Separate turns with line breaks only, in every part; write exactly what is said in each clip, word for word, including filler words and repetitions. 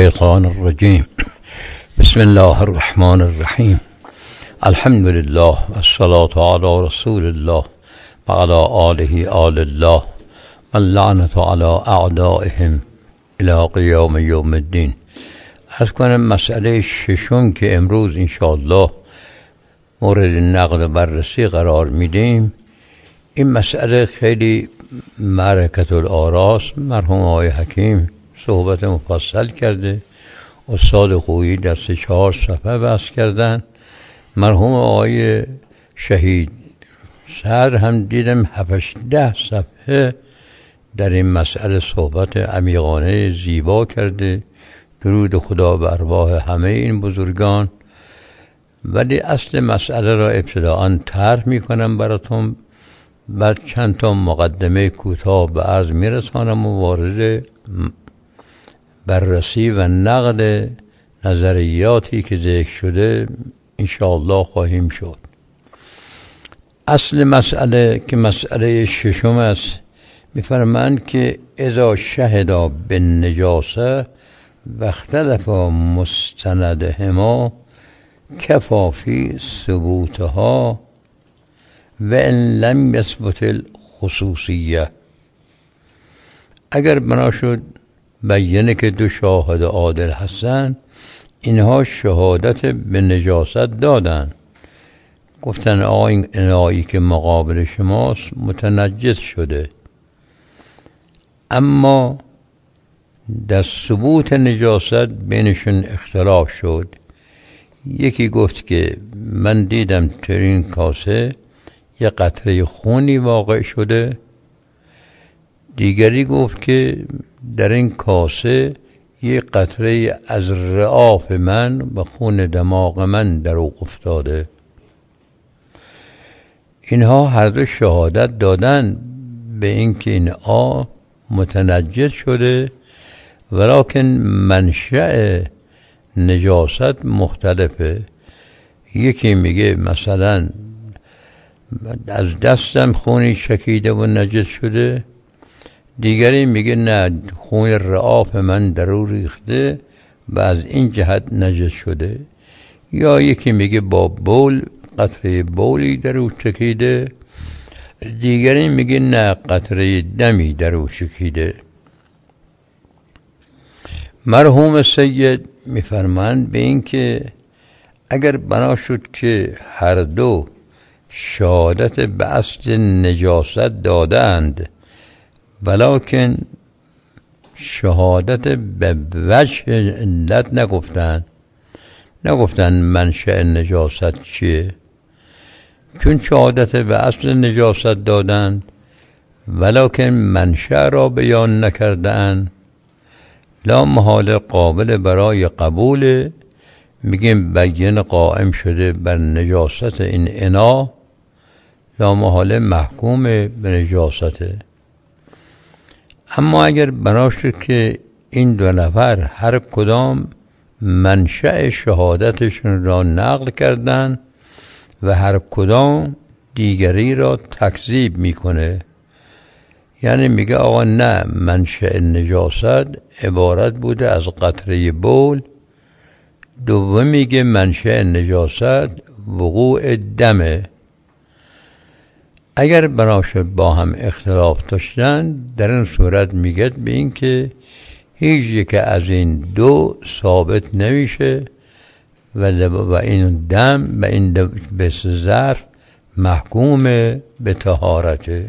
الشيطان الرجيم. بسم الله الرحمن الرحيم. الحمد لله والصلاة على رسول الله وعلى آله آل الله واللعنة على أعدائهم إلى قیام یوم الدین. از کنم مسئله ششم که امروز انشاءالله مورد نقد و بررسی قرار میدیم، این مسئله خیلی معرکت الاراست. مرحوم آقای حکیم صحبت مفصل کرده، استاد خویی در سه چهار صفحه بحث کردن، مرحوم آقای شهید صدر هم دیدم هفتش ده صفحه در این مسئله صحبت عمیقانه زیبا کرده. درود خدا به ارواح همه این بزرگان. ولی اصل مسئله را ابتداءً طرح میکنم براتون، بعد چند تا مقدمه کوتاه به عرض میرسانم و وارد بررسی و نقد نظریاتی که ذکر شده انشاءالله خواهیم شد. اصل مسئله که مسئله ششم است، میفرمایند که اذا شهدا بالنجاسه و اختلف مستندهما کفا فی ثبوتها و ان لم یثبت الخصوصیه. اگر بنا شد بیانه که دو شاهد عادل هستن، اینها شهادت به نجاست دادن، گفتن آقا این انایی که مقابل شماست متنجس شده، اما در ثبوت نجاست بینشون اختلاف شد. یکی گفت که من دیدم تو این کاسه یه قطره خونی واقع شده، دیگری گفت که در این کاسه یه قطره از رعاف من و خون دماغ من در او افتاده. اینها هر دو شهادت دادن به اینکه این آب متنجس شده، ولکن منشأ نجاست مختلفه. یکی میگه مثلا از دستم خونی چکیده و نجس شده، دیگری میگه نه خون رعاف من در او ریخته و از این جهت نجس شده. یا یکی میگه با بول قطره بولی در او چکیده، دیگری میگه نه قطره دمی در او چکیده. مرحوم سید میفرمایند به این که اگر بنا شد که هر دو شهادت به اصل نجاست دادند، ولکن شهادت به وجه علت نگفتند، نگفتند منشأ نجاست چیه، چون شهادت به اصل نجاست دادند ولکن منشأ را بیان نکردند، لا محال قابل برای قبول. میگیم بیان قائم شده بر نجاست این انا، لا محال محکوم به نجاسته. اما اگر بنا شد که این دو نفر هر کدام منشأ شهادتشون را نقل کردن و هر کدام دیگری را تکذیب میکنه، یعنی میگه آقا نه منشأ نجاست عبارت بوده از قطره بول، دوم میگه منشأ نجاست وقوع دمه. اگر بنا شد با هم اختلاف داشتن، در این صورت میگه به این که هیچ یک از این دو ثابت نمیشه و این دم و این به ظرف محکوم به طهارته.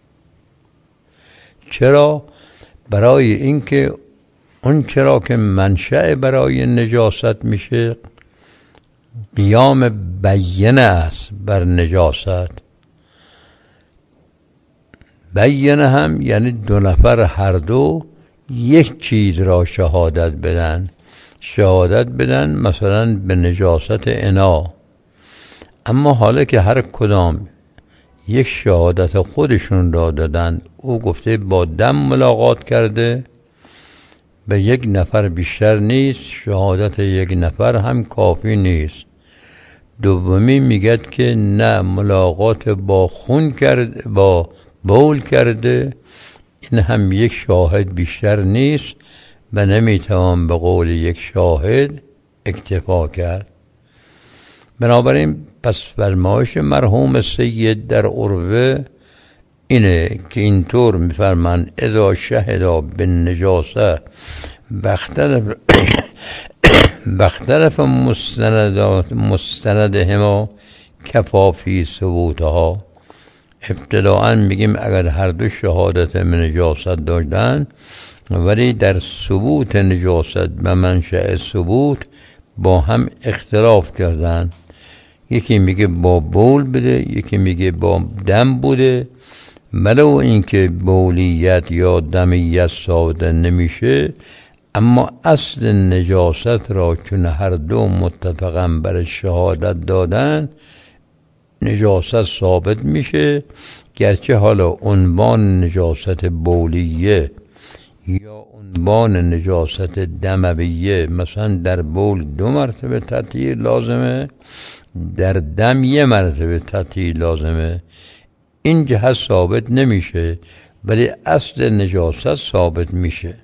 چرا؟ برای اینکه اون چرا که منشأ برای نجاست میشه قیام بیانه است بر نجاست. بیانه هم یعنی دو نفر هر دو یک چیز را شهادت بدن، شهادت بدن مثلا به نجاست انا، اما حالا که هر کدام یک شهادت خودشون را دادن، او گفته با دم ملاقات کرده، به یک نفر بیشتر نیست، شهادت یک نفر هم کافی نیست. دومی میگه که نه ملاقات با خون کرد، با بول کرده، این هم یک شاهد بیشتر نیست، و نمیتوان به قول یک شاهد اکتفا کرد. بنابراین پس فرمایش مرحوم سید در عروه اینه که اینطور میفرمان اذا شهدا بالنجاسه بختلف بختلف مستندات مستندهما کفافی ثبوتها. ابتداءً میگیم اگر هر دو شهادت من نجاست داشتن ولی در ثبوت نجاست و منشأ ثبوت با هم اختلاف کردن، یکی میگه با بول بوده، یکی میگه با دم بوده. ولو اینکه بولیت یا دمیت ثابت نمیشه، اما اصل نجاست را چون هر دو متفقاً بر شهادت دادن نجاست ثابت میشه، گرچه حالا عنوان نجاست بولیه یا عنوان نجاست دمویه مثلا در بول دو مرتبه تطهیر لازمه، در دم یه مرتبه تطهیر لازمه، این جهت ثابت نمیشه ولی اصل نجاست ثابت میشه.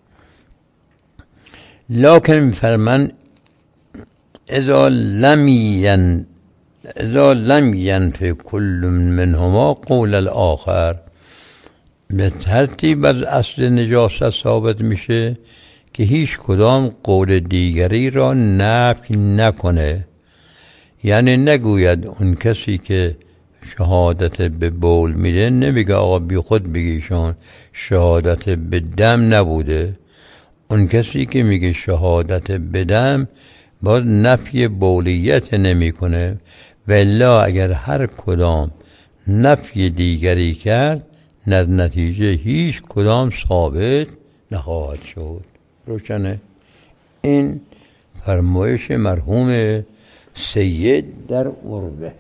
لکن فرمان اذا لم ین اذا لم ینفی کل منهما قول الاخر، به ترتیب از اصل نجاست ثابت میشه که هیچ کدام قول دیگری را نفی نکنه. یعنی نگوید اون کسی که شهادت به بول میده نمیگه آقا بی خود بگیشون شهادت به دم نبوده. اون کسی که میگه شهادت به دم باز نفی بولیت نمی کنه، ولی اگر هر کدام نفی دیگری کرد در نتیجه هیچ کدام ثابت نخواهد شد. روشنه؟ این فرمایش مرحوم سید در عروه.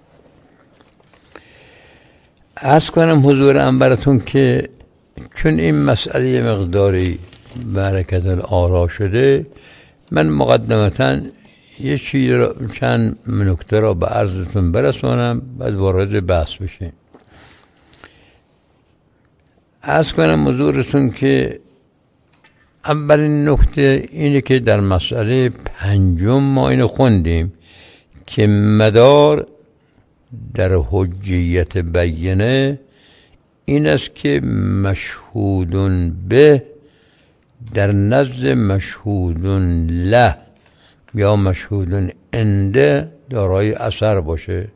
عرض کنم حضور انبرتون که چون این مسئله مقداری برکت الآرا شده، من مقدمتاً یه چیز را چند نکته را به عرضتون برسونم بعد وارد بحث بشیم. عرض کنم حضورتون که اولین نکته اینه که در مسئله پنجم ما اینو خوندیم که مدار در حجیت بیینه این است که مشهودون به در نزد مشهودون له یا مشهودون انده دارای اثر باشه.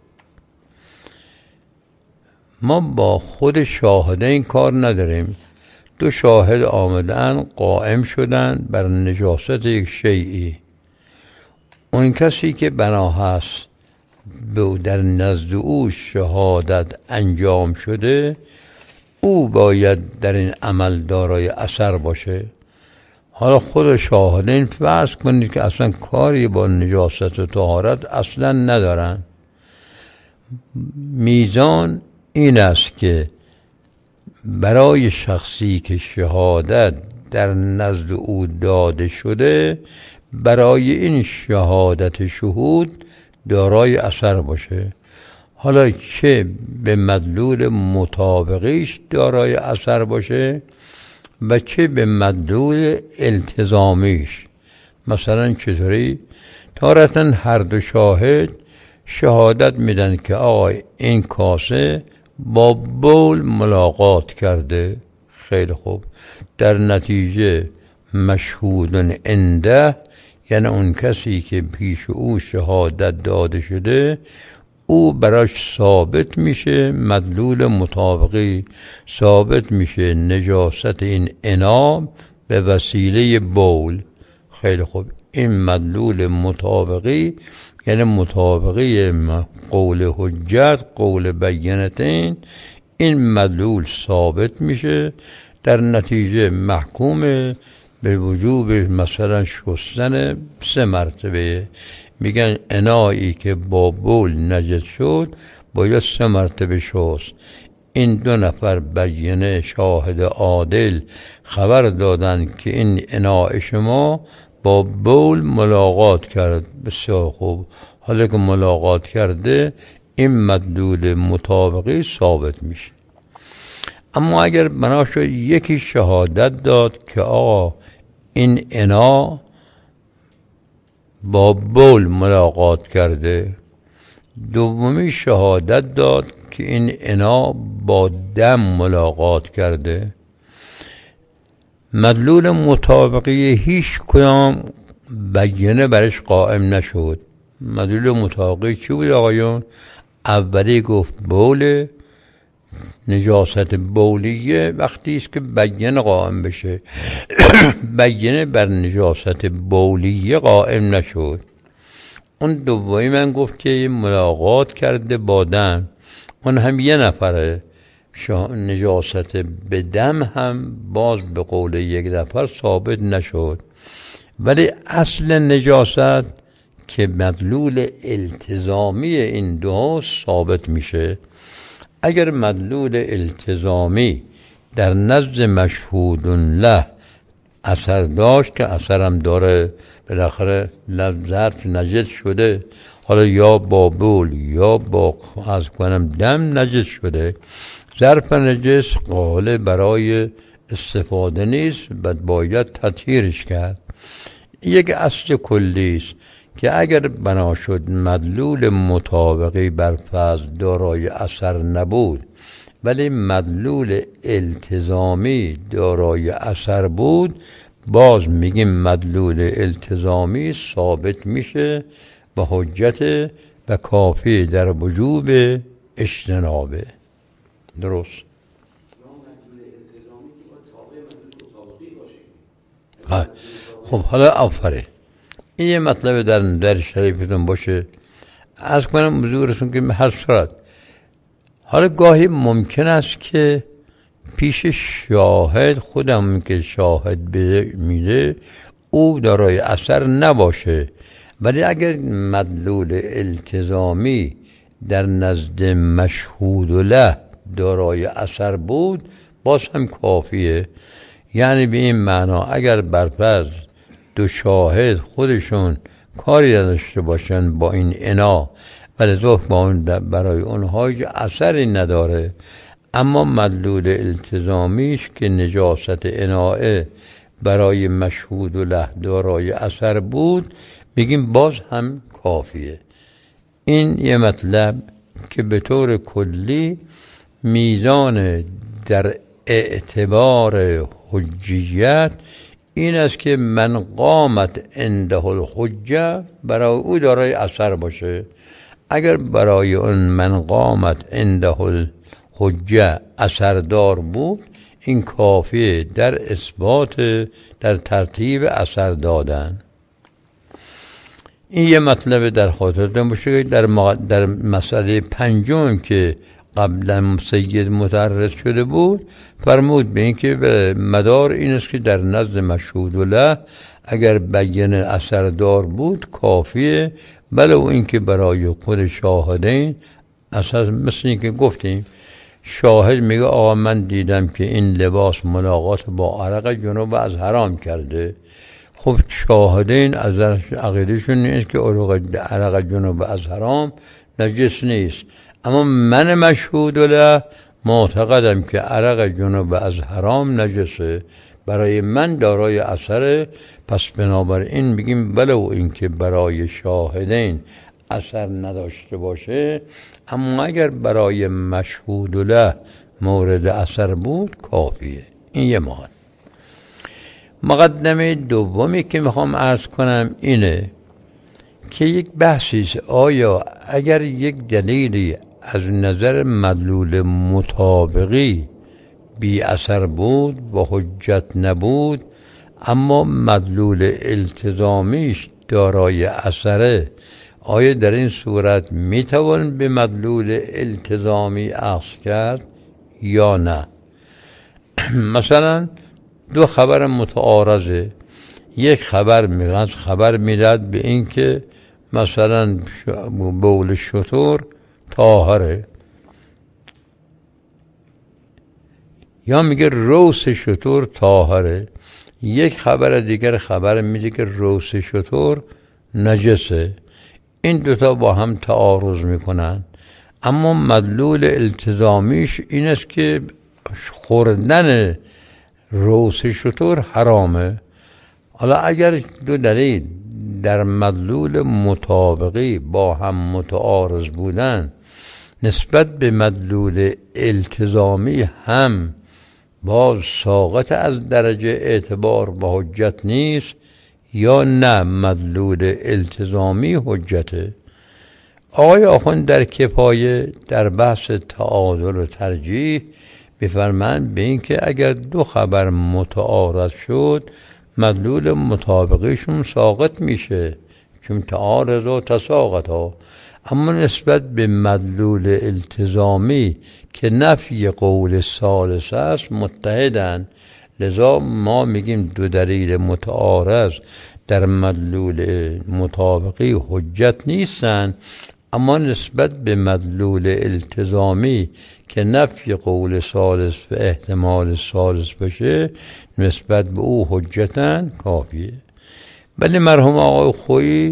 ما با خود شاهده این کار نداریم. دو شاهد آمدن قائم شدن بر نجاست یک شیئی، اون کسی که بنا هست به در نزد او شهادت انجام شده او باید در این عمل دارای اثر باشه. حالا خود شاهدین فرض کنید که اصلا کاری با نجاست و طهارت اصلا ندارن. میزان این است که برای شخصی که شهادت در نزد او داده شده برای این شهادت شهود دارای اثر باشه. حالا چه به مدلول مطابقیش دارای اثر باشه و چه به مدلول التزامیش. مثلا چطوری؟ تارتاً هر دو شاهد شهادت میدن که آقا این کاسه با بول ملاقات کرده. خیلی خوب، در نتیجه مشهودن انده یعنی اون کسی که پیش او شهادت داده شده او براش ثابت میشه، مدلول مطابقی ثابت میشه نجاست این انام به وسیله بول. خیلی خوب، این مدلول مطابقی یعنی مطابقی قول حجت قول بینتین، این مدلول ثابت میشه، در نتیجه محکوم به وجوب مثلا شستن سه مرتبه. میگن انایی که با بول نجس شد باید سه مرتبه شست. این دو نفر بینه شاهد عادل خبر دادن که این انای شما با بول ملاقات کرد. بسیار خوب، حالا که ملاقات کرده این مدلول مطابقی ثابت میشه. اما اگر بناشد یکی شهادت داد که آقا این انا با بول ملاقات کرده. دومی شهادت داد که این انا با دم ملاقات کرده. مدلول مطابقی هیچ کدام بیانه برش قائم نشد. مدلول مطابقی چی بود آقایون؟ اولی گفت بول، نجاست بولیه وقتی است که بیانه قائم بشه. بیانه بر نجاست بولیه قائم نشد. اون دومی من گفت که ملاقات کرده با دم، اون هم یه نفره. نجاست به دم هم باز به قول یک نفر ثابت نشد. ولی اصل نجاست که مدلول التزامی این دو ثابت میشه. اگر مدلول التزامی در نزد مشهود له اثر داشت، که اثرم داره، بالاخره ظرف نجس شده، حالا یا با بول یا با از کنم دم نجس شده، ظرف نجس قابل برای استفاده نیست، بعد باید تطهیرش کرد. یک اصل کلی است که اگر بنا شد مدلول مطابقی بر فرض دارای اثر نبود ولی مدلول التزامی دارای اثر بود، باز میگیم مدلول التزامی ثابت میشه و حجت و کافی در وجوب اجتنابه. درست؟ خب حالا آفره این یه مطلب در در شریفتون باشه. از کنم حضورتون که هر صورت حالا گاهی ممکن است که پیش شاهد، خودم که شاهد میده، او دارای اثر نباشه، ولی اگر مدلول التزامی در نزد مشهود له دارای اثر بود باز هم کافیه. یعنی به این معنا اگر برفرض دو شاهد خودشون کاری نداشته باشن با این انا، ولی ظهر با اون برای اونها هیچ اثری نداره، اما مدلول التزامیش که نجاست اناء برای مشهود له دارای اثر بود، میگیم باز هم کافیه. این یه مطلب که به طور کلی میزان در اعتبار حجیت این است که من قامت عنده الحجه برای او دارای اثر باشه. اگر برای اون من قامت عنده الحجه اثردار بود، این کافیه در اثبات، در ترتیب اثر دادن. این یه مطلب در خاطرتون باشه. در, در مسئله پنجم که قبلا سید متعرض شده بود فرمود به این که مدار این است که در نزد مشهود له اگر بیان اثردار بود کافیه، ولو این که برای خود شاهدین اساس، مثل این که گفتیم شاهد میگه آقا من دیدم که این لباس ملاقات با عرق جنوب از حرام کرده. خب شاهدین از عقیدهشون نیست که عرق جنوب از حرام نجس نیست، اما من مشهود له معتقدم که عرق جنوب از حرام نجسه، برای من دارای اثره. پس بنابراین میگیم ولو این که برای شاهدین اثر نداشته باشه، اما اگر برای مشهود له مورد اثر بود کافیه. این یه مورد. مقدمه دومی که میخوام عرض کنم اینه که یک بحثی است، آیا اگر یک دلیلی از نظر مدلول مطابقی بی اثر بود و حجت نبود، اما مدلول التزامیش دارای اثره، آیا در این صورت میتوان به مدلول التزامی اخذ کرد یا نه؟ مثلا دو خبر متعارضه. یک خبر میاد خبر میداد به این که مثلا بول شتر طاهره، یا میگه روس شتر طاهره. یک خبر دیگر خبر میده که روس شتر نجسه. این دوتا با هم تعارض میکنن، اما مدلول التزامیش این است که خوردن روس شتر حرامه، حالا اگر دو دلیل در مدلول مطابقی با هم متعارض بودن، نسبت به مدلول التزامی هم باز ساقط از درجه اعتبار و حجت نیست یا نه مدلول التزامی حجته؟ آقای آخوند در کفایه در بحث تعادل و ترجیح بفرمایند به این که اگر دو خبر متعارض شد مدلول مطابقیشون ساقط میشه، چون تعارض و تساقط ها. اما نسبت به مدلول التزامی که نفی قول ثالث است متحدن، لذا ما میگیم دو دلیل متعارض در مدلول مطابقی حجت نیستن، اما نسبت به مدلول التزامی که نفی قول ثالث و احتمال ثالث بشه نسبت به او حجتن کافیه. ولی مرحوم آقای خویی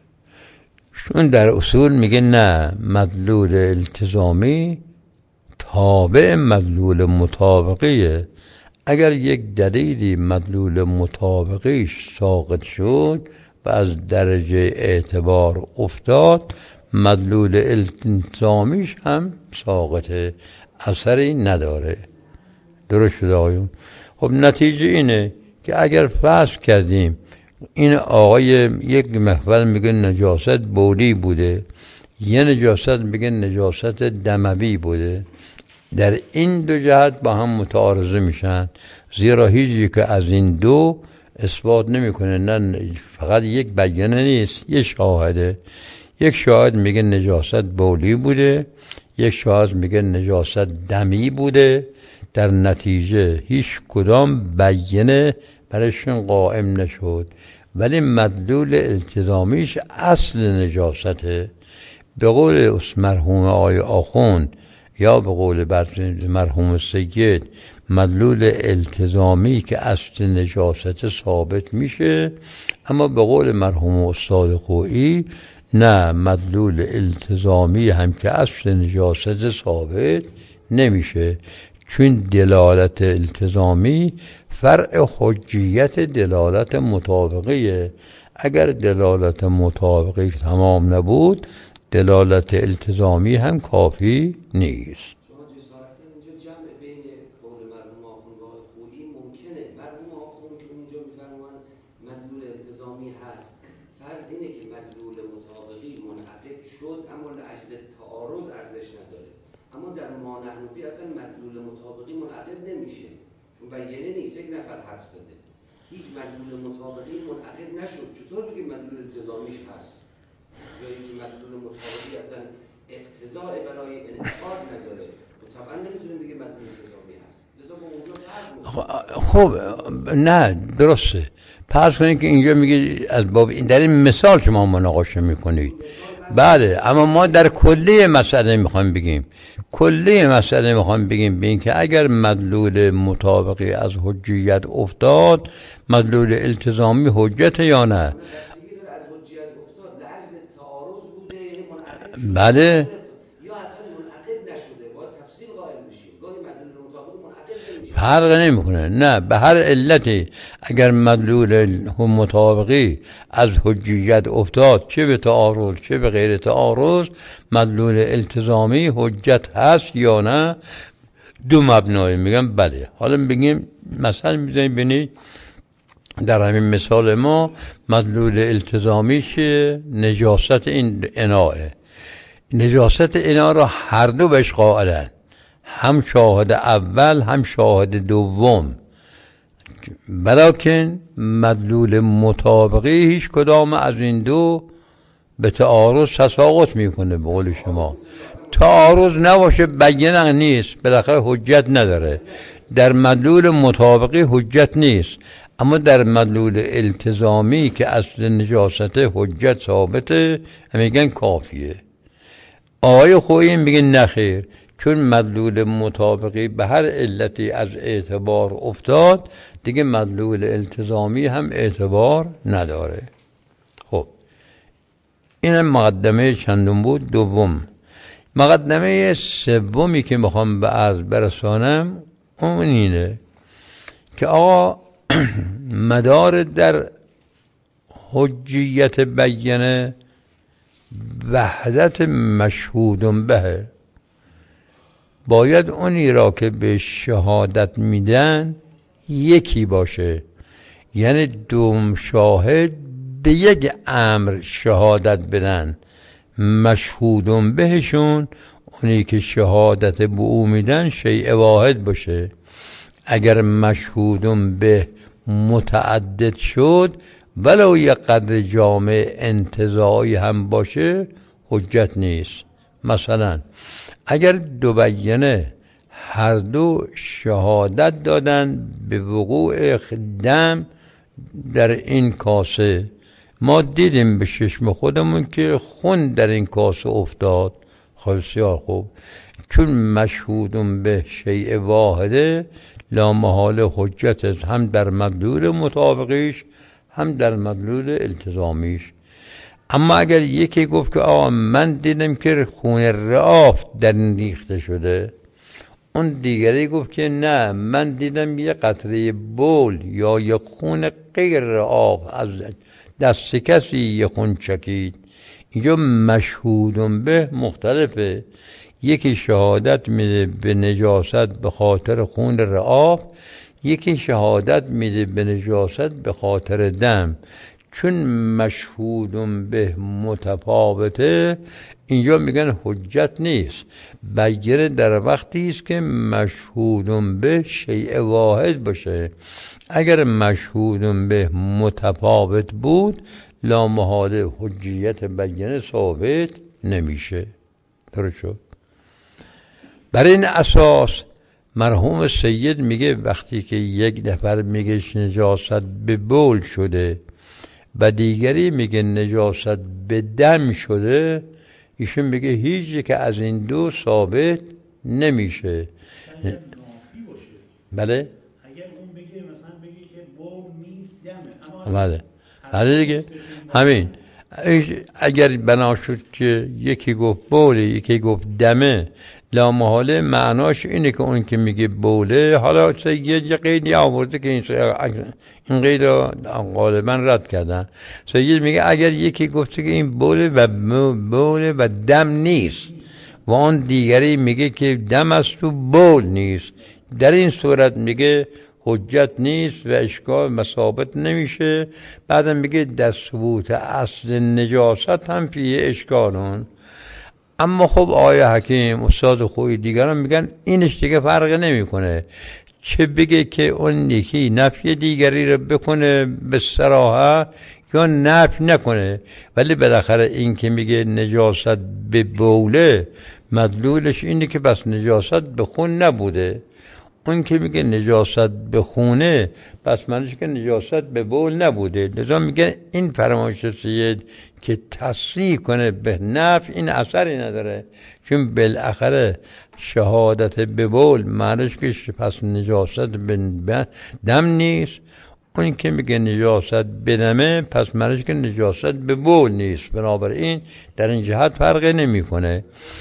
چون در اصول میگه نه، مدلول التزامی تابع مدلول مطابقیه. اگر یک دلیلی مدلول مطابقیش ساقط شد و از درجه اعتبار افتاد، مدلول التزامیش هم ساقطه، اثری نداره. درست شد آقایون؟ خب نتیجه اینه که اگر فرض کردیم این آقای یک محول میگه نجاست بولی بوده، یه نجاست میگه نجاست دموی بوده، در این دو جهت با هم متعارضه میشن، زیرا هیچی که از این دو اثبات نمیکنه. نه فقط یک بیانه نیست، یک شاهده. یک شاهد میگه نجاست بولی بوده، یک شاهد میگه نجاست دمی بوده، در نتیجه هیچ کدام بیانه برایشون قائم نشد، ولی مدلول التزامیش اصل نجاسته. به قول مرحوم آقای آخوند یا به قول مرحوم سید، مدلول التزامی که اصل نجاست ثابت میشه، اما به قول مرحوم استاد خویی نه، مدلول التزامی هم که اصل نجاست ثابت نمیشه، چون دلالت التزامی فرع حجیت دلالت مطابقیه. اگر دلالت مطابقی تمام نبود دلالت التزامی هم کافی نیست.
بیانه نیست، یک نفر حرف زده، هیچ مدلول مطابقی منعقد نشد، چطور بگیم مدلول التزامیش هست؟ جایی که مدلول مطابقی اصلا اقتضاء برای انعقاد نداره، و طبعا نمیتونیم بگیم مدلول التزامی هست. لذا با اونجا فرق.
خب نه درسته. فرض کنید که اینجا میگه از باب این در این مثال شما مناقشه میکنید، بله، اما ما در کلی مسئله میخوایم بگیم کلی مسئله میخوام بگیم به این که اگر مدلول مطابقی از حجیت افتاد، مدلول التزامی حجت یا نه؟ بله. فرق نمیکنه، نه، به هر علتی اگر مدلول مطابقی از حجیت افتاد، چه به تعارض چه به غیر تعارض، مدلول التزامی حجت هست یا نه؟ دو مبنای میگم بله. حالا بگیم مثلا میذاریم ببینید در همین مثال ما مدلول التزامی چیه؟ نجاست این اناء. نجاست اناء را هر دو بهش قائلن، هم شاهد اول هم شاهد دوم، بلکن مدلول مطابقی هیچ کدام از این دو به تعارض تساقط میکنه. به قول شما تعارض نباشه بیانه نیست، بالاخره حجت نداره. در مدلول مطابقی حجت نیست، اما در مدلول التزامی که اصل نجاست حجت ثابته میگن کافیه. آقای خویی میگه نخیر، چون مدلول مطابقی به هر علتی از اعتبار افتاد دیگه مدلول التزامی هم اعتبار نداره. خب این مقدمه چندم بود؟ دوم. مقدمه سومی که میخوام به عرض برسانم اون اینه که آقا مدار در حجیت بیانه وحدت مشهود به، باید اونی را که به شهادت میدن یکی باشه، یعنی دوم شاهد به یک امر شهادت بدن، مشهود بهشون اونی که شهادت به او میدن شیء واحد باشه. اگر مشهود به متعدد شد ولو یک قدر جامع انتزاعی هم باشه حجت نیست. مثلا اگر دو بیانه هر دو شهادت دادن به وقوع دم در این کاسه، ما دیدیم به چشم خودمون که خون در این کاسه افتاد، خب بسیار خوب، چون مشهود به شیء واحده لامحال حجت هم در مدلول مطابقیش هم در مدلول التزامیش. اما اگر یکی گفت که آقا من دیدم که خون رعاف در ریخته شده، اون دیگری گفت که نه من دیدم یه قطره بول یا یه خون غیر رعاف از دست کسی یه خون چکید، اینجا مشهود به مختلفه. یکی شهادت میده به نجاست به خاطر خون رعاف، یکی شهادت میده به نجاست به خاطر دم. چون مشهود به متفاوته اینجا میگن حجت نیست. بیانه در وقتی است که مشهود به شیء واحد باشه. اگر مشهود به متفاوت بود لامحال حجیت بیانه ثابت نمیشه. درست شد؟ بر این اساس مرحوم سید میگه وقتی که یک نفر میگه نجاست به بول شده و دیگری میگه نجاست به دم شده، ایشون میگه هیچی که از این دو ثابت نمیشه. بله؟
اگر اون بگه مثلا بگه که بول نیست دمه،
بله بله دیگه همین. اگر بنا شد که یکی گفت بوله یکی گفت دمه، لامحاله معناش اینه که اون که میگه بوله، حالا سید یه قیدی آورده که این این قید رو غالبا رد کردن. سید میگه اگر یکی گفته که این بوله و بوله و دم نیست و اون دیگری میگه که دم است و بول نیست، در این صورت میگه حجت نیست و اشکال مثابت نمیشه. بعدم میگه در ثبوت اصل نجاست هم فیه اشکالون. اما خب آیه حکیم استاد خوی دیگران میگن اینش دیگه فرق نمیکنه، چه بگه که اون یکی نفی دیگری رو بکنه به صراحت یا نفی نکنه، ولی بالاخره این که میگه نجاست به بوله مدلولش اینه که بس نجاست به خون نبوده. اون که میگه نجاست به خونه پس معنیش که نجاست به بول نبوده. لذا میگه این فرمایش سید که تصریح کنه به نفی این اثری نداره، چون بالاخره شهادت به بول معنیش که پس نجاست به دم نیست. اون که میگه نجاست به دمه پس معنیش که نجاست به بول نیست. بنابراین در این جهت فرقی نمیکنه.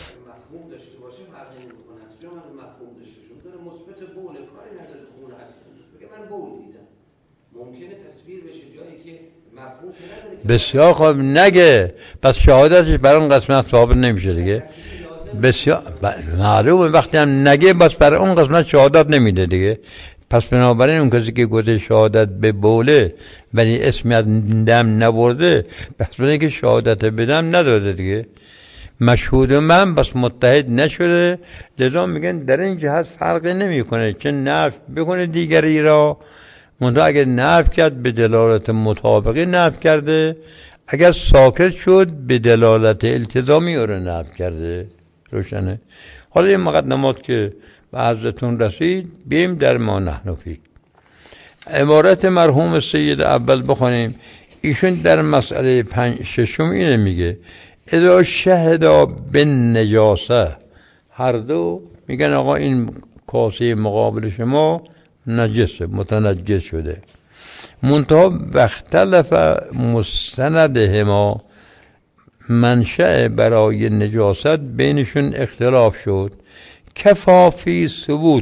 بسیار خوب نگه، پس شهادتش بر اون قسمت ثابت نمیشه دیگه. بسیار معلومه وقتی هم نگه بس بر اون قسمت شهادت نمیده دیگه. پس بنابراین اون کسی که گفته شهادت به بوله ولی اسمی از دم نبرده، پس بنابراین که شهادت به دم نداده دیگه. مشهود من بس متحد نشده. لذا میگن در این جهت فرقی نمیکنه، چه نفی بکنه دیگری را، منتها اگر نفی کرد به دلالت مطابقی نفی کرده، اگر ساکت شد به دلالت التزامی او را نفی کرده. روشنه؟ حالا این مقدمات که به عرضتون رسید بیم در ما نحن فی. عبارت مرحوم سید اول بخونیم. ایشون در مسئله پنج ششم اینه میگه اذا شهدا بالنجاسه، هر دو میگن آقا این کاسه مقابل شما نجسه، متنجس شده، منتها واختلف مستندهما، منشأ برای نجاست بینشون اختلاف شد، کفافی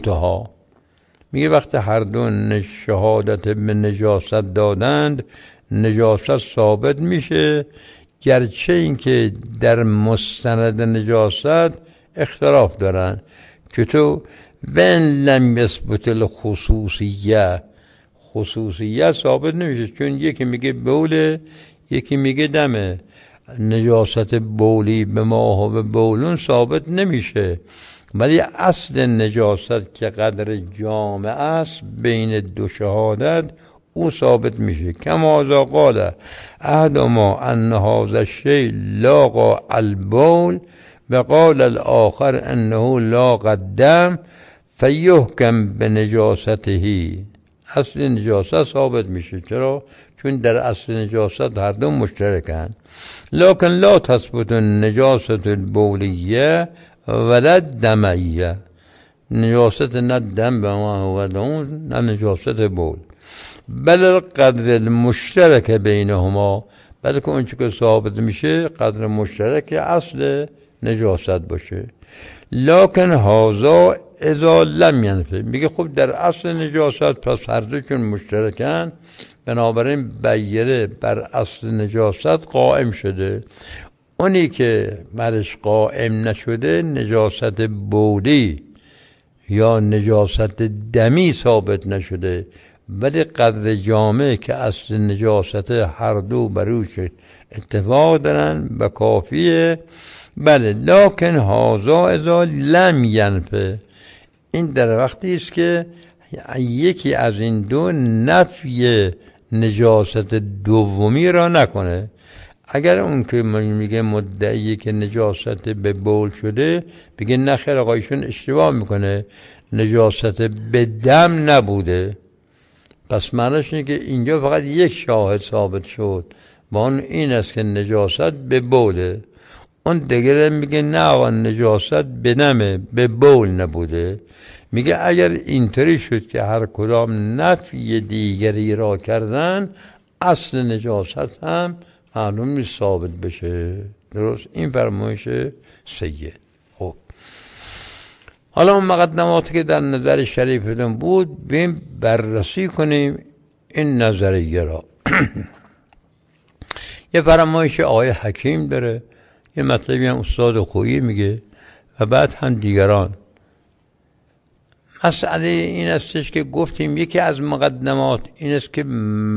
ثبوتها. میگه وقتی هر دو شهادت به نجاست دادند نجاست ثابت میشه، گرچه اینکه در مستند نجاست اختلاف دارن که تو بن لم یثبت الخصوصیه، خصوصیت ثابت نمیشه، چون یکی میگه بوله یکی میگه دمه. نجاست بولی به ما و به بولون ثابت نمیشه، ولی اصل نجاست که قدر جامع است بین دو شهادت او ثابت میشه. کما اذا قال احدهما ان هذا الشیء لاقى البول و قال الاخر انه لاقى الدم فیحکم بنجاسته. اصل نجاست ثابت میشه. چرا؟ چون در اصل نجاست هر دو مشترکن. لکن لا تثبت نجاست البولیه ولا دمیه. نجاست نه دم به ما و دون نه نجاست بول، بل القدر المشترک بینهما، بلکه اون چی که ثابت میشه قدر مشترک اصل نجاست باشه. لکن هذا اذا لم ینفی، میگه خب در اصل نجاست پس هر دو چون مشترکن بنابراین بیره بر اصل نجاست قائم شده. اونی که برش قائم نشده نجاست بولی یا نجاست دمی ثابت نشده، ولی قدر جامع که اصل نجاست هر دو بروش اتفاق دارن و کافیه. بله، لکن هذا اذا لم ینفه، این در وقتی است که یکی از این دو نفی نجاست دومی را نکنه. اگر اون که میگه مدعی که نجاست به بول شده بگه نخیر آقایشون اشتباه میکنه، نجاست به دم نبوده، پس معنیش اینه که اینجا فقط یک شاهد ثابت شد با اون این است که نجاست به بوله. اون دیگه میگه نه آقا نجاست به دمه به بول نبوده. میگه اگر اینطوری شد که هر کدام نفی دیگری را کردن اصل نجاست هم معلوم نیست ثابت بشه. درست؟ این فرمایش سید. خب حالا اون مقدماتی که در نظر شریفتون بود بیم بررسی کنیم این نظریه را. یه فرمایش آقای حکیم داره، یه مطلبی هم استاد خویی میگه و بعد هم دیگران. مسئله این استش که گفتیم یکی از مقدمات این است که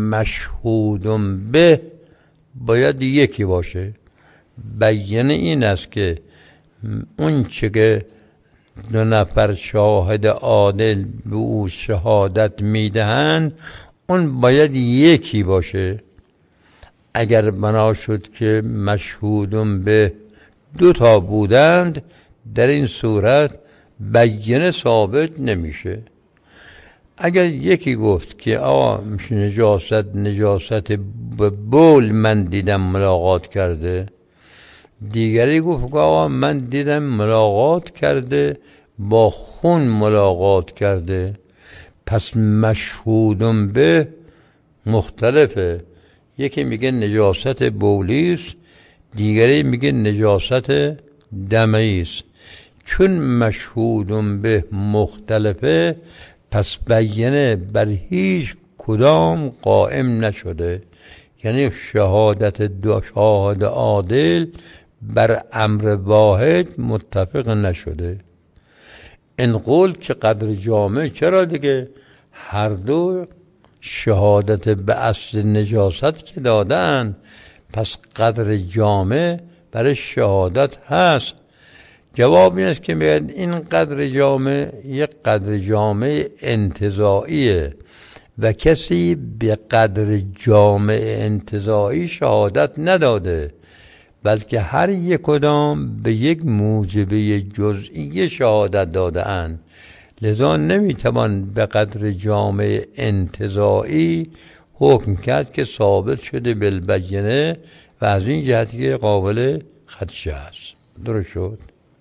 مشهودم به باید یکی باشه. بیانه این است که اون چه که دو نفر شاهد عادل به او شهادت میدهند اون باید یکی باشه. اگر بنا شد که مشهودم به دو تا بودند در این صورت بیانه ثابت نمیشه. اگر یکی گفت که آقا نجاست نجاست به بول من دیدم ملاقات کرده، دیگری گفت که آقا من دیدم ملاقات کرده با خون ملاقات کرده، پس مشهودم به مختلفه. یکی میگه نجاست بولیست، دیگری میگه نجاست دمیست. چون مشهودم به مختلفه پس بیانه بر هیچ کدام قائم نشده، یعنی شهادت دو شاهد عادل بر امر واحد متفق نشده. این قول که قدر جامع، چرا دیگه هر دو شهادت به اصل نجاست که دادن، پس قدر جامع برای شهادت هست. جواب این است که میگن این قدر جامع یک قدر جامع انتزاعیه و کسی به قدر جامع انتزاعی شهادت نداده، بلکه هر یک کدام به یک موجبه جزئی شهادت داده اند. لذا نمیتوان به قدر جامع انتزاعی حکم کرد که ثابت شده بالبینه و از این جهتی که قابل خدشه است. درست شد؟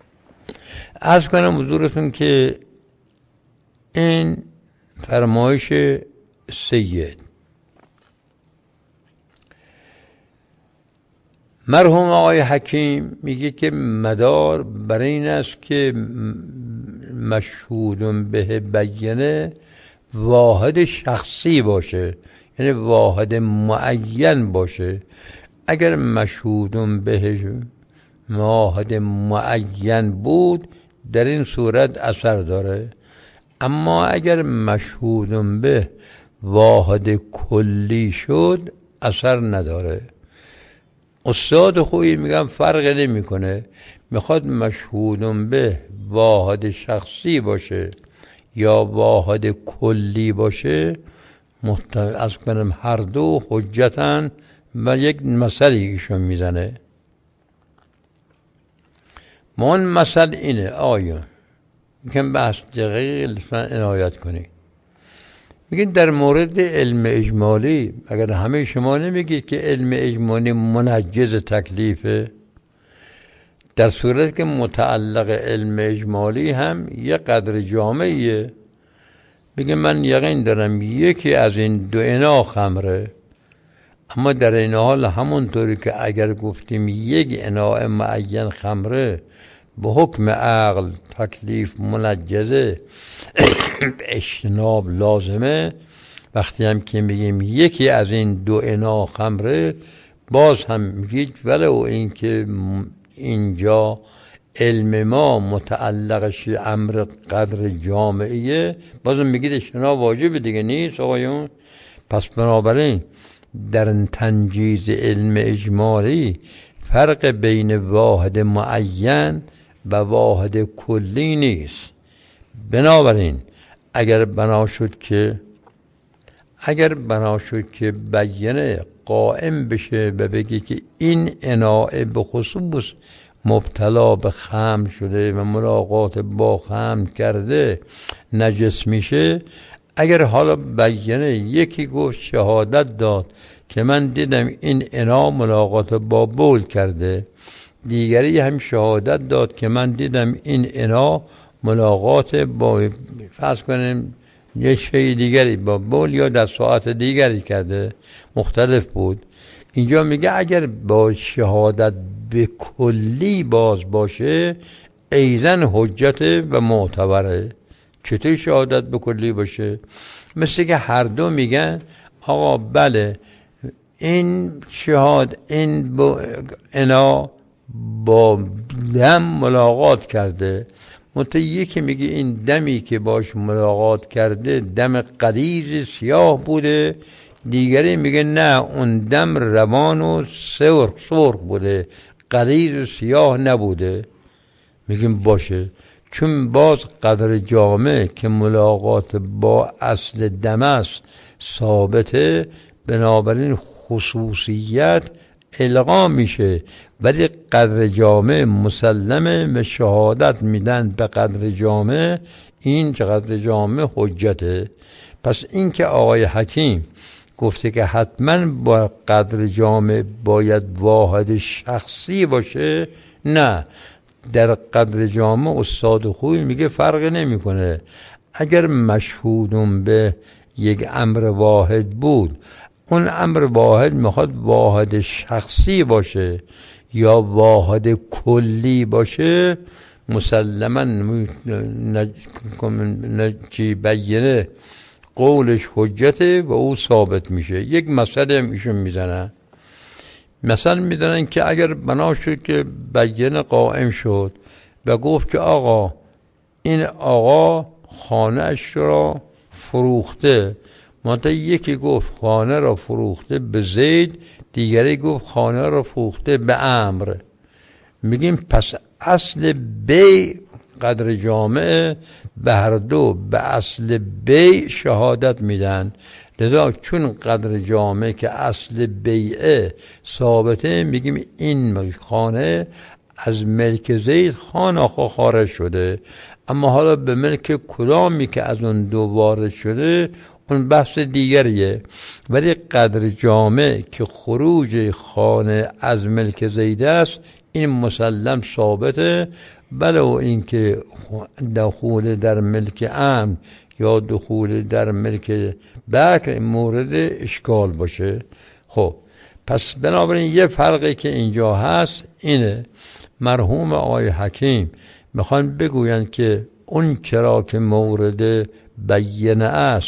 عرض کنم حضورتون که این فرمایش سید مرحوم آقای حکیم میگه که مدار بر این است که مشهودم به بیانه واحد شخصی باشه، یعنی واحد معین باشه. اگر مشهودون بهش واحد معین بود در این صورت اثر داره، اما اگر مشهودون به واحد کلی شد اثر نداره. استاد خویی میگم فرق نمی کنه، میخواد مشهودون به واحد شخصی باشه یا واحد کلی باشه، از کنم هر دو حجتن و یک مثلی ایشون میزنه. من مثل اینه آیا میگم بحث دقیق لطفا عنایت کنی. میگین در مورد علم اجمالی اگر همه شما نمیگید که علم اجمالی منجز تکلیفه، در صورت که متعلق علم اجمالی هم یه قدر جامعیه. میگه من یقین دارم یکی از این دو انا خمره، اما در این حال همونطوری که اگر گفتیم یک انا معین خمره به حکم عقل تکلیف منجزه اجتناب لازمه، وقتی هم که میگیم یکی از این دو انا خمره باز هم میگید ولو این که اینجا علم ما متعلقش امر قدر جامعیه، بازم میگید اجتناب واجب دیگه نیست آقایون. پس بنابراین در تنجیز علم اجمالی فرق بین واحد معین و واحد کلی نیست. بنابراین اگر بنا شد که اگر بنا شد که بیانه قائم بشه و بگی که این اناء به خصوص مبتلا به خمر شده و ملاقات با خمر کرده نجس میشه، اگر حالا بیانه یکی گفت شهادت داد که من دیدم این انا ملاقات با بول کرده، دیگری هم شهادت داد که من دیدم این انا ملاقات با فرض کنیم یه شی دیگری با بول یا در ساعت دیگری کرده، مختلف بود. اینجا میگه اگر با شهادت به کلی باز باشه ایزن حجت و معتبره. چطور شهادت به کلی باشه؟ مثل که هر دو میگن آقا بله این شهاد این با انا با دم ملاقات کرده، منتها یکی میگه این دمی که باش ملاقات کرده دم غلیظ سیاه بوده، دیگری میگه نه اون دم روان و سرخ سرخ بوده، غلیظ و سیاه نبوده. میگیم باشه، چون باز قدر جامع که ملاقات با اصل دم است ثابته، بنابراین خصوصیت الغا میشه، ولی قدر جامع مسلمه به شهادت میدن به قدر جامع، این قدر جامع حجته. پس این که آقای حکیم گفته که حتما با قدر جامع باید واحد شخصی باشه، نه، در قدر جامع استاد خوی میگه فرق نمیکنه. اگر مشهودون به یک امر واحد بود، اون امر واحد میخواد واحد شخصی باشه یا واحد کلی باشه، مسلما نجی بیانه قولش حجته و او ثابت میشه. یک مسئله هم ایشون میزنن، مثلا میدونن که اگر بنا شد که بیانه قائم شد و گفت که آقا این آقا خانه اش را فروخته، منتها یکی گفت خانه را فروخته به زید، دیگری گفت خانه را فروخته به عمرو، میگیم پس اصل بی قدر جامعه به هر دو به اصل بی شهادت میدن. لذا چون قدر جامعه که اصل بیعه ثابته، میگیم این خانه از ملک زید خان آخا خارج شده، اما حالا به ملک کدامی که از اون دو وارد شده اون بحث دیگریه. ولی قدر جامع که خروج خانه از ملک زید است این مسلم ثابته، ولو اینکه دخول در ملک امن یا دخول در ملک بکر مورد اشکال باشه. خب پس بنابراین یه فرقی که اینجا هست اینه، مرحوم آقای حکیم میخوان بگویند که اون چرا که مورد بیانه است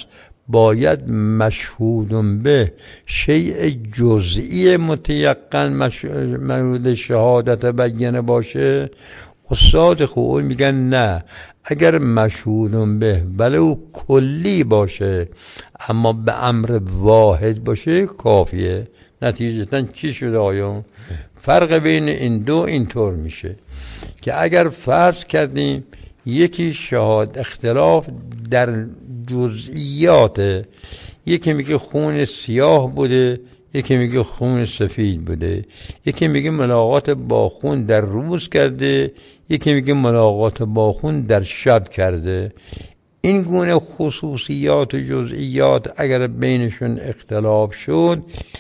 باید مشهود به شیء جزئی متیقن مورد شهادت بیانه باشه. استاد خویی میگن نه، اگر مشهود به ولو کلی باشه اما به امر واحد باشه کافیه. نتیجتاً چی شده آیا؟ فرق بین این دو اینطور میشه که اگر فرض کردیم یکی شهادت اختلاف در جزئیات، یکی میگه خون سیاه بوده، یکی میگه خون سفید بوده، یکی میگه ملاقات با خون در روز کرده، یکی میگه ملاقات با خون در شب کرده. این گونه خصوصیات و جزئیات اگر بینشون اختلاف شد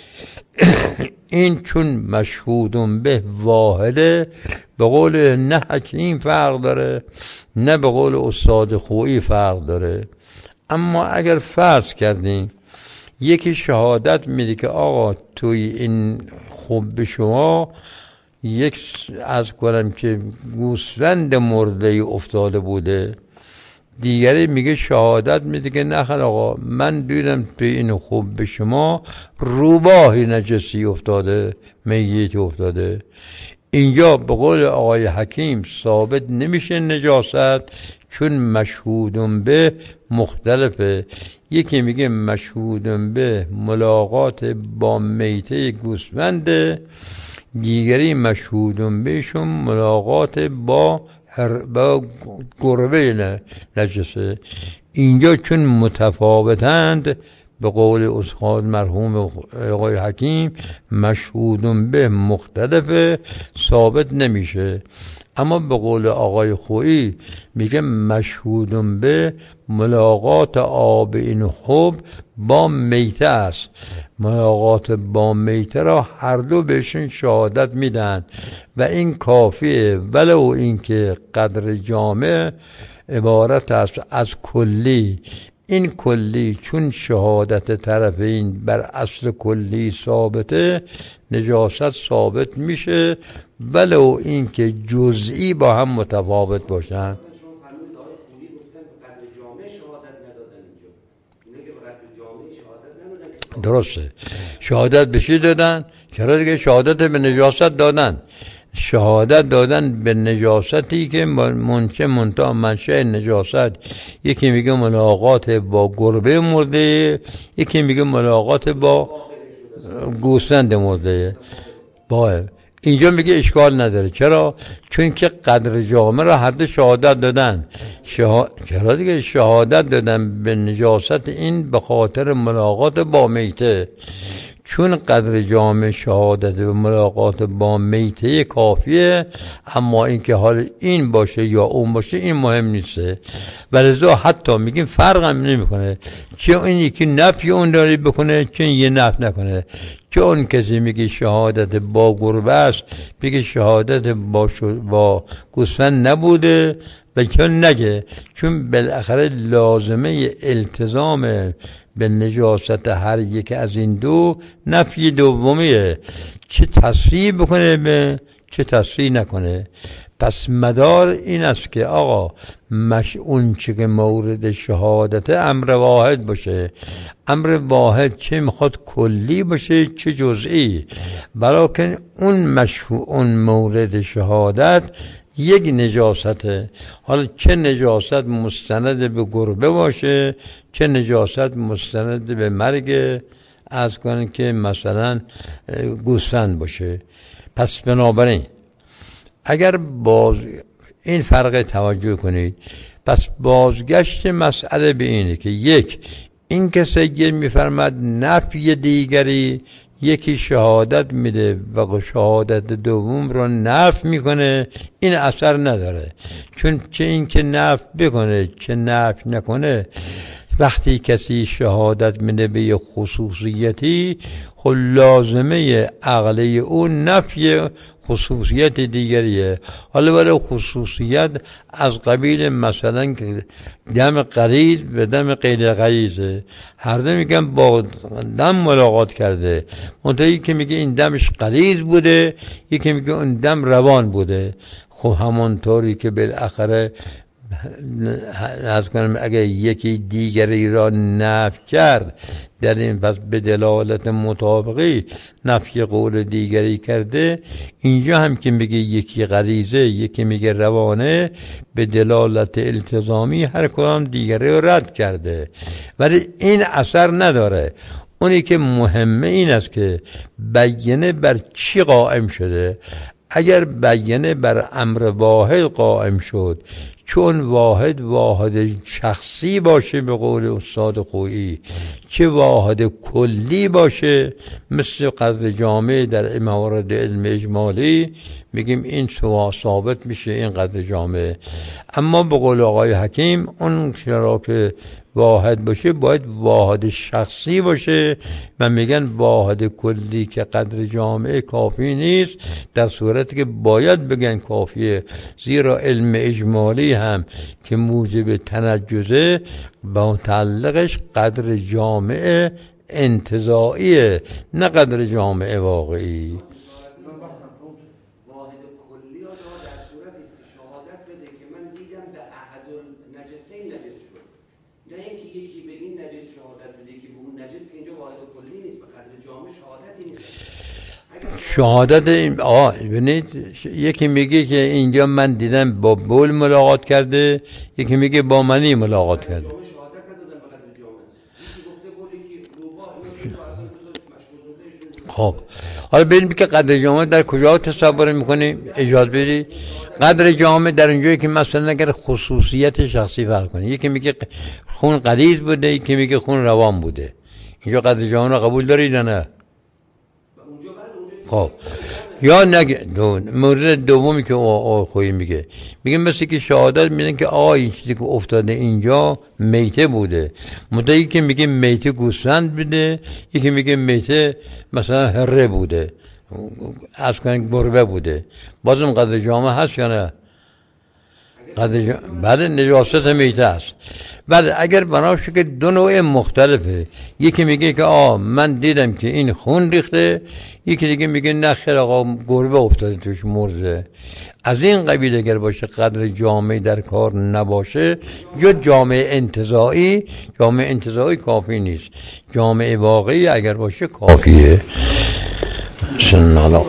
این چون مشهود به واحده به قول نه حکیم فرق داره نه به قول استاد خویی فرق داره. اما اگر فرض کردیم یکی شهادت میده که آقا توی این خوب به شما یک از کنم که گوسفند مرده افتاده بوده، دیگری میگه شهادت میده که نه آقا من دیدم توی این خوب به شما روباهی نجسی افتاده، میت افتاده. اینجا به قول آقای حکیم ثابت نمیشه نجاست چون مشهود به مختلفه. یکی میگه مشهود به ملاقات با میته گوسفند، دیگری مشهود بهشون ملاقات با هر با گربه نجسه. اینجا چون متفاوتند به قول استاد مرحوم آقای حکیم مشهود به مختلف ثابت نمیشه. اما به قول آقای خویی میگه مشهود به ملاقات آب این حب با میته است. ملاقات با میته را هر دو بهشون شهادت میدن و این کافیه، ولو اینکه قدر جامع عبارت است از کلی. این کلی چون شهادت طرفین بر اصل کلی ثابته نجاست ثابت میشه، ولو اینکه جزئی با هم متفاوت باشن. درسته، شهادت به چی دادن؟ چرا دیگه شهادت به نجاست دادن؟ شهادت دادن به نجاستی که منچه منتها منشأ نجاست. یکی میگه ملاقات با گربه مرده، یکی میگه ملاقات با گوسفند مرده. با اینجا میگه اشکال نداره. چرا؟ چون که قدر جامع را هر دو شهادت دادن. شها... چرا دیگه شهادت دادن به نجاست این به خاطر ملاقات با میته. چون قدر جامع شهادت به ملاقات با میته کافیه، اما اینکه حال این باشه یا اون باشه این مهم نیسته. ولذا حتی میگیم فرق هم نمیکنه چه اون یکی نفی اون داری بکنه چه یه نفی نکنه. چه اون کسی میگه شهادت با گربه است بگه شهادت با, با گوسفند نبوده و چون نگه، چون بالاخره لازمه التزام به نجاست هر یک از این دو نفی دومیه، چه تصریح بکنه به چه تصریح نکنه. پس مدار این است که آقا مش اون چه که مورد شهادت امر واحد باشه. امر واحد چه میخواد کلی باشه چه جزئی، بلکه اون مشهور اون مورد شهادت یک نجاسته. حالا چه نجاست مستند به گربه باشه چه نجاست مستند به مرگ از کنن که مثلا گوسفند باشه. پس بنابراین اگر باز این فرق توجه کنید، پس بازگشت مسئله به اینه که یک این که سید میفرماد نفی دیگری یکی شهادت میده و شهادت دوم رو نفی میکنه، این اثر نداره. چون چه این که نفی بکنه چه نفی نکنه، وقتی کسی شهادت میده به یه خصوصیتی خب لازمه عقلی اون نفی خصوصیت دیگریه. حالا برای خصوصیت از قبیل مثلا که دم غلیظ به دم غیر غلیظه، هر دو میگن با دم ملاقات کرده، منتهی که میگه این دمش غلیظ بوده یکی میگه اون دم روان بوده. خب همونطوری که بالاخره از کنم اگه یکی دیگری را نفی کرد در این پس به دلالت مطابقی نفی قول دیگری کرده. اینجا هم که میگه یکی غریزه یکی میگه روانه، به دلالت التزامی هر کدام دیگری را رد کرده، ولی این اثر نداره. اونی که مهمه این است که بیانه بر چی قائم شده. اگر بیانه بر امر واحد قائم شد، چون واحد واحد شخصی باشه به قول استاد خویی، چه واحد کلی باشه مثل قدر جامع در موارد علم اجمالی، میگیم این سوا ثابت میشه این قدر جامع. اما به قول آقای حکیم اون چرا که واحد باشه باید واحد شخصی باشه و میگن واحد کلی که قدر جامعه کافی نیست، در صورتی که باید بگن کافیه، زیرا علم اجمالی هم که موجب تنجزه با متعلقش قدر جامعه انتزاعیه نه قدر جامعه واقعی. شهادت این آه ببینید، یکی میگه که اینجا من دیدم با بول ملاقات کرده، یکی میگه با منی ملاقات کرده. خب حالا ببینیم که قدر جامعه در کجا تصور میکنیم. اجازه بدید قدر جامعه در اونجایی که مثلا اگر خصوصیت شخصی فرق کنه، یکی میگه خون غلیظ بوده، یکی میگه خون روان بوده، اینجا قدر جامعه رو قبول دارید یا نه؟ خب یا نگه دو مورد دومی که آقای خویی میگه، میگه مثل که شهادت میدن که آقا این چیزی که افتاده اینجا میته بوده، مدعی که میگه میته گوسفند بوده، یکی میگه میته مثلا هره بوده، از کنن گربه بوده، بازم قدر جامعه هست یا نه؟ قدر جامعه بعد نجاست میته است. بعد اگر بناشه که دو نوع مختلفه، یکی میگه که آه من دیدم که این خون ریخته، یکی دیگه میگه نه خیر آقا گربه افتاده توش مرده، از این قبیل اگر باشه قدر جامعه در کار نباشه، یا جامعه انتزاعی، جامعه انتزاعی کافی نیست، جامعه واقعی اگر باشه کافیه.